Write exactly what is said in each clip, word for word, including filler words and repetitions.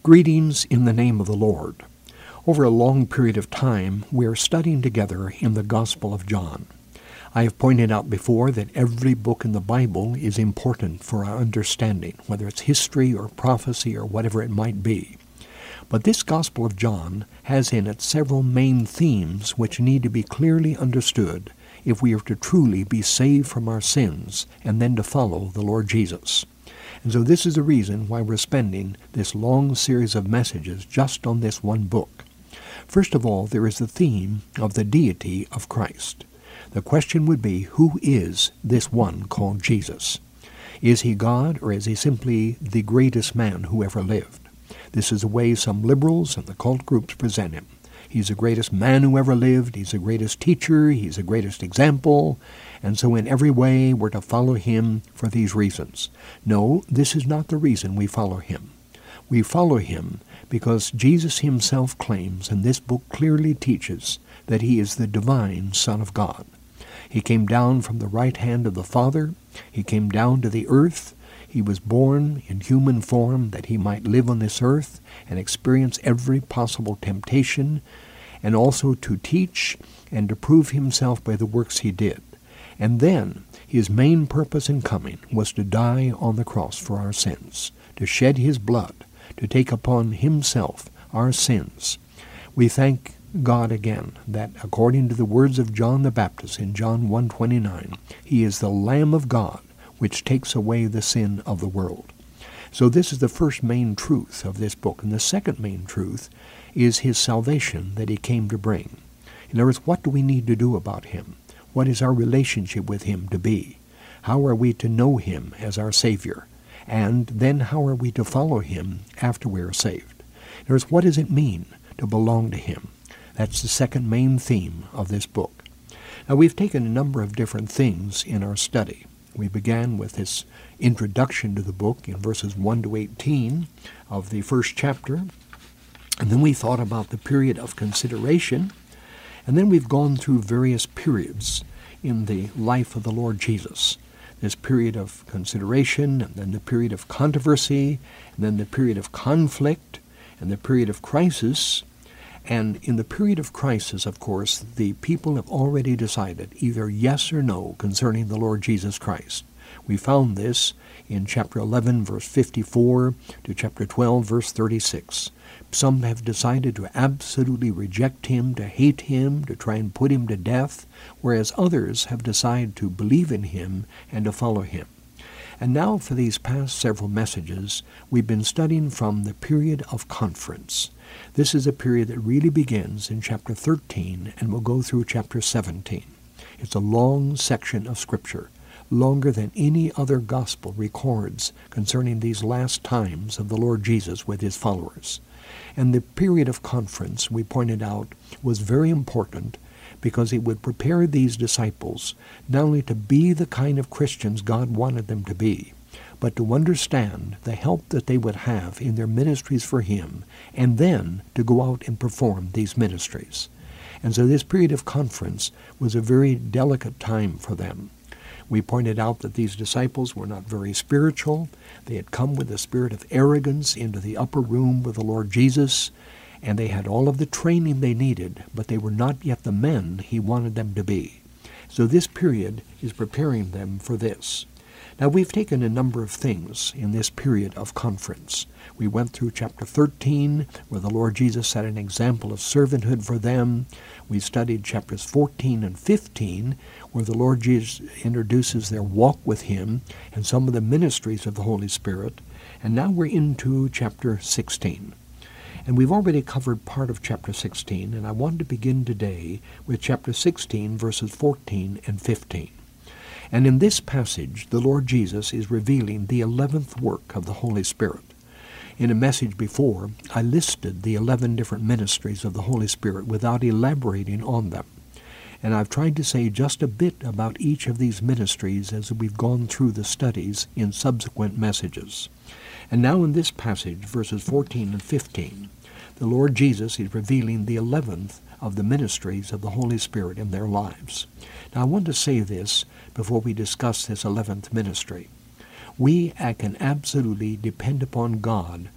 Greetings in the name of the Lord. Over a long period of time, we are studying together in the Gospel of John. I have pointed out before that every book in the Bible is important for our understanding, whether it's history or prophecy or whatever it might be. But this Gospel of John has in it several main themes which need to be clearly understood if we are to truly be saved from our sins and then to follow the Lord Jesus. And so this is the reason why we're spending this long series of messages just on this one book. First of all, there is the theme of the deity of Christ. The question would be, who is this one called Jesus? Is he God, or is he simply the greatest man who ever lived? This is the way some liberals and the cult groups present him. He's the greatest man who ever lived, he's the greatest teacher, he's the greatest example, and so in every way we're to follow him for these reasons. No, this is not the reason we follow him. We follow him because Jesus himself claims, and this book clearly teaches, that he is the divine Son of God. He came down from the right hand of the Father, he came down to the earth, he was born in human form that he might live on this earth and experience every possible temptation, and also to teach and to prove himself by the works he did. And then his main purpose in coming was to die on the cross for our sins, to shed his blood, to take upon himself our sins. We thank God again that according to the words of John the Baptist in John one twenty-nine, he is the Lamb of God which takes away the sin of the world. So this is the first main truth of this book. And the second main truth is his salvation that he came to bring. In other words, what do we need to do about him? What is our relationship with him to be? How are we to know him as our Savior? And then how are we to follow him after we are saved? In other words, what does it mean to belong to him? That's the second main theme of this book. Now, we've taken a number of different things in our study. We began with this introduction to the book in verses one to eighteen of the first chapter. And then we thought about the period of consideration. And then we've gone through various periods in the life of the Lord Jesus. This period of consideration, and then the period of controversy, and then the period of conflict, and the period of crisis. And in the period of crisis, of course, the people have already decided either yes or no concerning the Lord Jesus Christ. We found this in chapter eleven, verse fifty-four, to chapter twelve, verse thirty-six. Some have decided to absolutely reject him, to hate him, to try and put him to death, whereas others have decided to believe in him and to follow him. And now for these past several messages, we've been studying from the period of conference. This is a period that really begins in chapter thirteen and will go through chapter seventeen. It's a long section of Scripture, longer than any other gospel records concerning these last times of the Lord Jesus with his followers. And the period of conference, we pointed out, was very important because it would prepare these disciples not only to be the kind of Christians God wanted them to be, but to understand the help that they would have in their ministries for him, and then to go out and perform these ministries. And so this period of conference was a very delicate time for them. We pointed out that these disciples were not very spiritual. They had come with a spirit of arrogance into the upper room with the Lord Jesus, and they had all of the training they needed, but they were not yet the men he wanted them to be. So this period is preparing them for this. Now, we've taken a number of things in this period of conference. We went through chapter thirteen, where the Lord Jesus set an example of servanthood for them. We studied chapters fourteen and fifteen, where the Lord Jesus introduces their walk with him and some of the ministries of the Holy Spirit. And now we're into chapter sixteen. And we've already covered part of chapter sixteen, and I want to begin today with chapter sixteen, verses fourteen and fifteen. And in this passage, the Lord Jesus is revealing the eleventh work of the Holy Spirit. In a message before, I listed the eleven different ministries of the Holy Spirit without elaborating on them. And I've tried to say just a bit about each of these ministries as we've gone through the studies in subsequent messages. And now in this passage, verses fourteen and fifteen, the Lord Jesus is revealing the eleventh of the ministries of the Holy Spirit in their lives. Now I want to say this before we discuss this eleventh ministry. We can absolutely depend upon God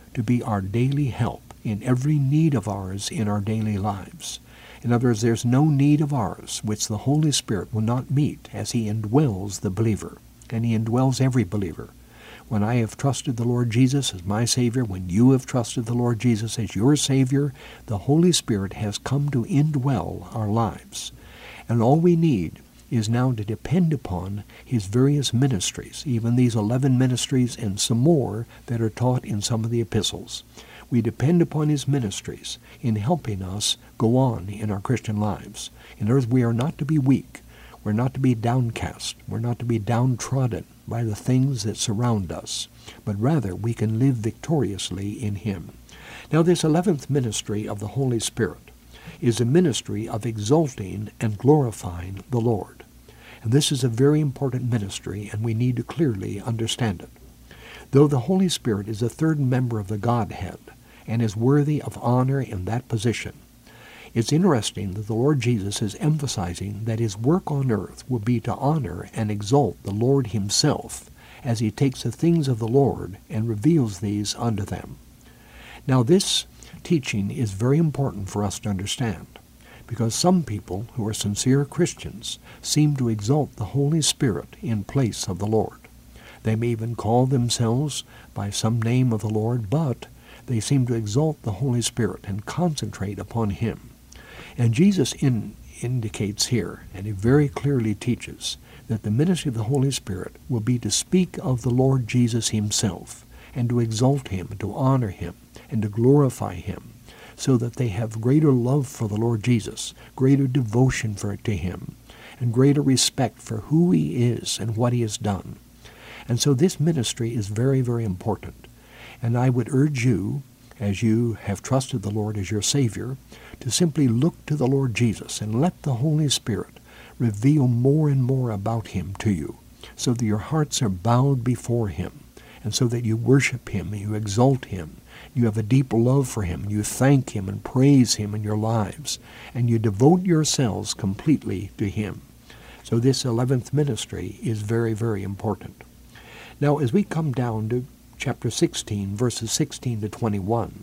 to be our daily help in every need of ours in our daily lives. In other words, there's no need of ours which the Holy Spirit will not meet as he indwells the believer, and he indwells every believer. When I have trusted the Lord Jesus as my Savior, when you have trusted the Lord Jesus as your Savior, the Holy Spirit has come to indwell our lives. And all we need is now to depend upon his various ministries, even these eleven ministries and some more that are taught in some of the epistles. We depend upon his ministries in helping us go on in our Christian lives. In other words, we are not to be weak. We're not to be downcast. We're not to be downtrodden by the things that surround us, but rather we can live victoriously in him. Now, this eleventh ministry of the Holy Spirit is a ministry of exalting and glorifying the Lord. And this is a very important ministry, and we need to clearly understand it. Though the Holy Spirit is the third member of the Godhead and is worthy of honor in that position, it's interesting that the Lord Jesus is emphasizing that his work on earth will be to honor and exalt the Lord himself as he takes the things of the Lord and reveals these unto them. Now, this teaching is very important for us to understand, because some people who are sincere Christians seem to exalt the Holy Spirit in place of the Lord. They may even call themselves by some name of the Lord, but they seem to exalt the Holy Spirit and concentrate upon him. And Jesus in, indicates here, and he very clearly teaches, that the ministry of the Holy Spirit will be to speak of the Lord Jesus himself, and to exalt him, and to honor him, and to glorify him, so that they have greater love for the Lord Jesus, greater devotion for to him, and greater respect for who he is and what he has done. And so this ministry is very, very important. And I would urge you, as you have trusted the Lord as your Savior, to simply look to the Lord Jesus and let the Holy Spirit reveal more and more about him to you, so that your hearts are bowed before him, and so that you worship him and you exalt him. You have a deep love for him. You thank him and praise him in your lives, and you devote yourselves completely to him. So this eleventh ministry is very, very important. Now, as we come down to chapter sixteen, verses sixteen to twenty-one,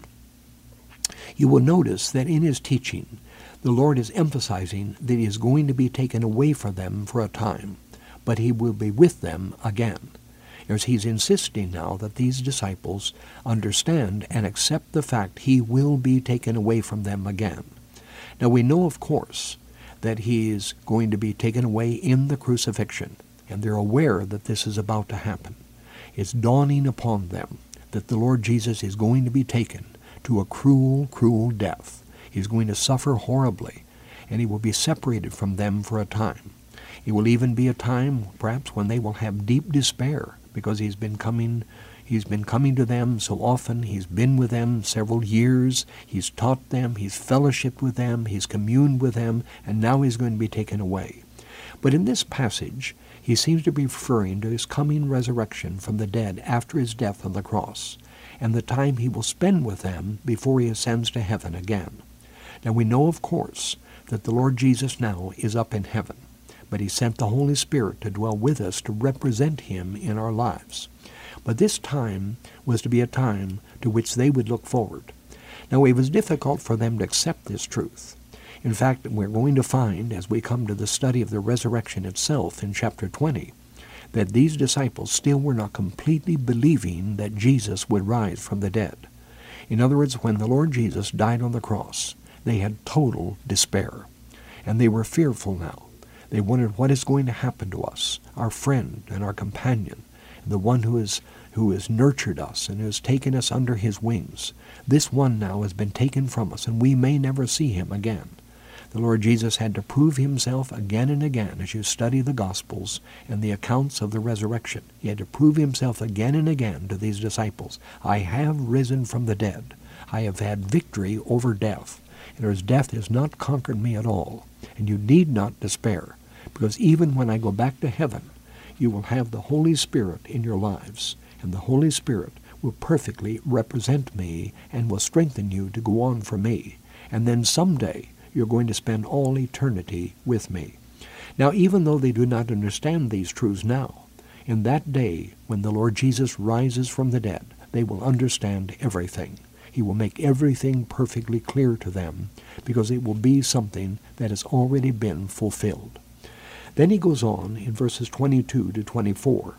you will notice that in his teaching, the Lord is emphasizing that he is going to be taken away from them for a time, but he will be with them again. As he's insisting now that these disciples understand and accept the fact he will be taken away from them again. Now, we know, of course, that he is going to be taken away in the crucifixion, and they're aware that this is about to happen. It's dawning upon them that the Lord Jesus is going to be taken to a cruel, cruel death. He's going to suffer horribly, and he will be separated from them for a time. It will even be a time, perhaps, when they will have deep despair, because he's been coming, he's been coming to them so often. He's been with them several years. He's taught them. He's fellowshiped with them. He's communed with them, and now he's going to be taken away. But in this passage, he seems to be referring to his coming resurrection from the dead after his death on the cross, and the time he will spend with them before he ascends to heaven again. Now, we know, of course, that the Lord Jesus now is up in heaven, but he sent the Holy Spirit to dwell with us to represent him in our lives. But this time was to be a time to which they would look forward. Now, it was difficult for them to accept this truth. In fact, we're going to find, as we come to the study of the resurrection itself in chapter twenty, that these disciples still were not completely believing that Jesus would rise from the dead. In other words, when the Lord Jesus died on the cross, they had total despair, and they were fearful now. They wondered, what is going to happen to us, our friend and our companion, the one who is who has nurtured us and has taken us under his wings. This one now has been taken from us, and we may never see him again. The Lord Jesus had to prove himself again and again as you study the Gospels and the accounts of the resurrection. He had to prove himself again and again to these disciples. I have risen from the dead. I have had victory over death. And as death has not conquered me at all. And you need not despair, because even when I go back to heaven, you will have the Holy Spirit in your lives, and the Holy Spirit will perfectly represent me and will strengthen you to go on for me. And then someday, you're going to spend all eternity with me. Now, even though they do not understand these truths now, in that day when the Lord Jesus rises from the dead, they will understand everything. He will make everything perfectly clear to them, because it will be something that has already been fulfilled. Then he goes on in verses twenty-two to twenty-four.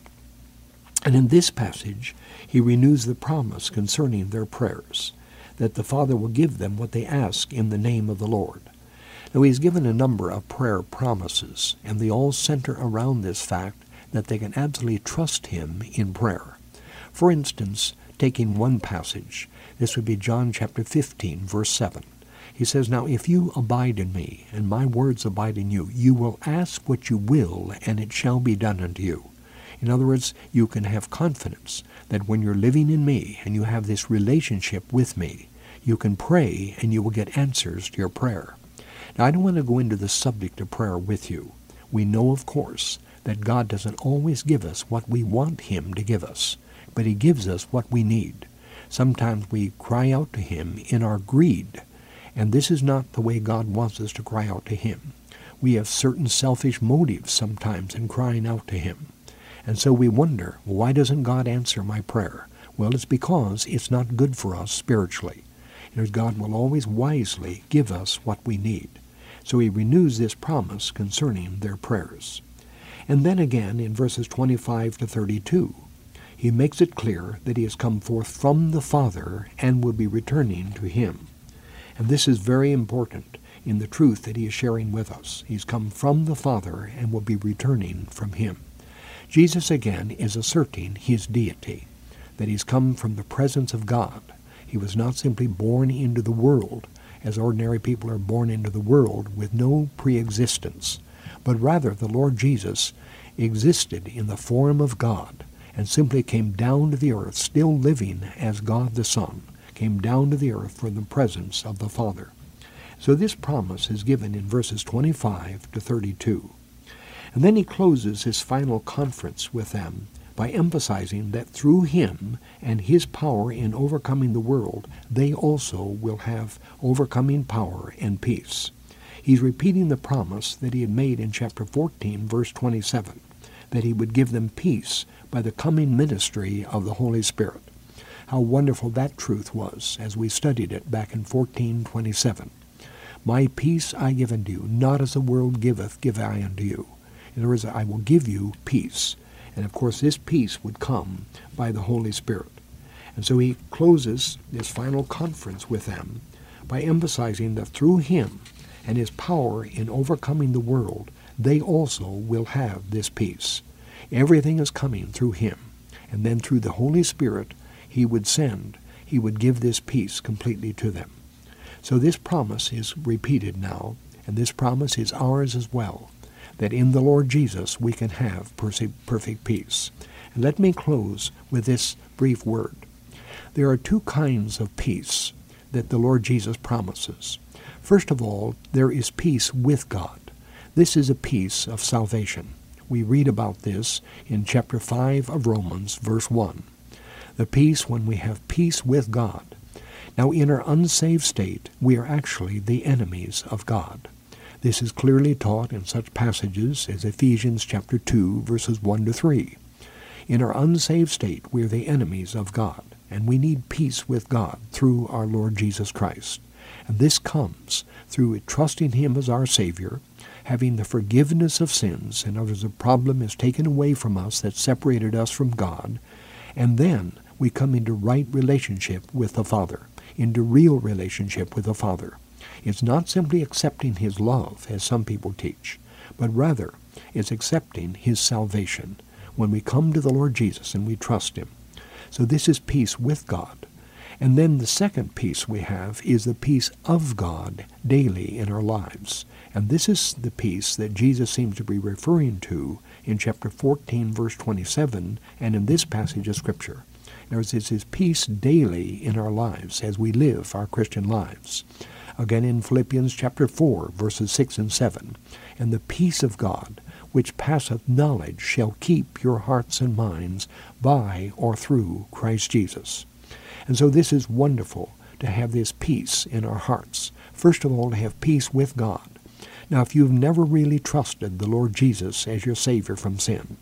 And in this passage, he renews the promise concerning their prayers, that the Father will give them what they ask in the name of the Lord. Now, he's given a number of prayer promises, and they all center around this fact that they can absolutely trust him in prayer. For instance, taking one passage, this would be John chapter fifteen, verse seven. He says, "Now if you abide in me, and my words abide in you, you will ask what you will, and it shall be done unto you." In other words, you can have confidence that when you're living in me, and you have this relationship with me, you can pray, and you will get answers to your prayer. Now, I don't want to go into the subject of prayer with you. We know, of course, that God doesn't always give us what we want him to give us, but he gives us what we need. Sometimes we cry out to him in our greed, and this is not the way God wants us to cry out to him. We have certain selfish motives sometimes in crying out to him. And so we wonder, why doesn't God answer my prayer? Well, it's because it's not good for us spiritually. You know, God will always wisely give us what we need. So he renews this promise concerning their prayers. And then again in verses twenty-five to thirty-two, he makes it clear that he has come forth from the Father and will be returning to him. And this is very important in the truth that he is sharing with us. He's come from the Father and will be returning from him. Jesus again is asserting his deity, that he's come from the presence of God. He was not simply born into the world, as ordinary people are born into the world with no pre-existence, but rather the Lord Jesus existed in the form of God and simply came down to the earth, still living as God the Son, came down to the earth from the presence of the Father. So this promise is given in verses twenty-five to thirty-two. And then he closes his final conference with them by emphasizing that through him and his power in overcoming the world, they also will have overcoming power and peace. He's repeating the promise that he had made in chapter fourteen, verse twenty-seven, that he would give them peace by the coming ministry of the Holy Spirit. How wonderful that truth was as we studied it back in fourteen twenty-seven. "My peace I give unto you, not as the world giveth, give I unto you." In other words, I will give you peace. And of course, this peace would come by the Holy Spirit. And so he closes this final conference with them by emphasizing that through him and his power in overcoming the world, they also will have this peace. Everything is coming through him. And then through the Holy Spirit he would send, he would give this peace completely to them. So this promise is repeated now, and this promise is ours as well, that in the Lord Jesus we can have perfect peace. And let me close with this brief word. There are two kinds of peace that the Lord Jesus promises. First of all, there is peace with God. This is a peace of salvation. We read about this in chapter five of Romans, verse one. The peace when we have peace with God. Now, in our unsaved state, we are actually the enemies of God. This is clearly taught in such passages as Ephesians chapter two, verses one to three. In our unsaved state, we are the enemies of God, and we need peace with God through our Lord Jesus Christ. And this comes through trusting him as our Savior, having the forgiveness of sins, in other words, the problem is taken away from us that separated us from God, and then we come into right relationship with the Father, into real relationship with the Father. It's not simply accepting his love, as some people teach, but rather it's accepting his salvation when we come to the Lord Jesus and we trust him. So this is peace with God. And then the second peace we have is the peace of God daily in our lives. And this is the peace that Jesus seems to be referring to in chapter fourteen, verse twenty-seven, and in this passage of Scripture. In other words, it's his peace daily in our lives as we live our Christian lives. Again in Philippians chapter four, verses six and seven, "And the peace of God, which passeth knowledge, shall keep your hearts and minds by or through Christ Jesus." And so this is wonderful to have this peace in our hearts. First of all, to have peace with God. Now, if you've never really trusted the Lord Jesus as your Savior from sin,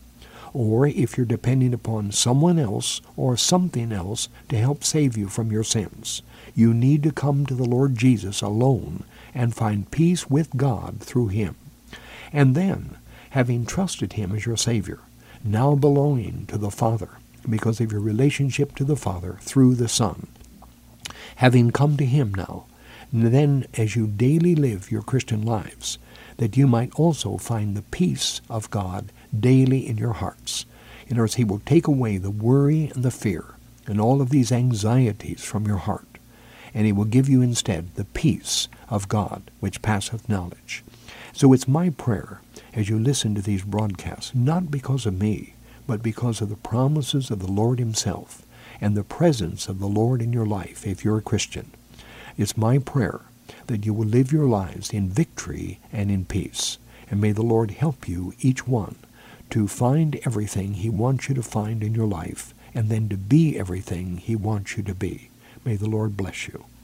or if you're depending upon someone else or something else to help save you from your sins. You need to come to the Lord Jesus alone and find peace with God through him. And then, having trusted him as your Savior, now belonging to the Father because of your relationship to the Father through the Son, having come to him now, then as you daily live your Christian lives, that you might also find the peace of God daily in your hearts. In other words, he will take away the worry and the fear and all of these anxieties from your heart, and he will give you instead the peace of God, which passeth knowledge. So it's my prayer as you listen to these broadcasts, not because of me, but because of the promises of the Lord himself and the presence of the Lord in your life if you're a Christian. It's my prayer that you will live your lives in victory and in peace. And may the Lord help you, each one, to find everything he wants you to find in your life, and then to be everything he wants you to be. May the Lord bless you.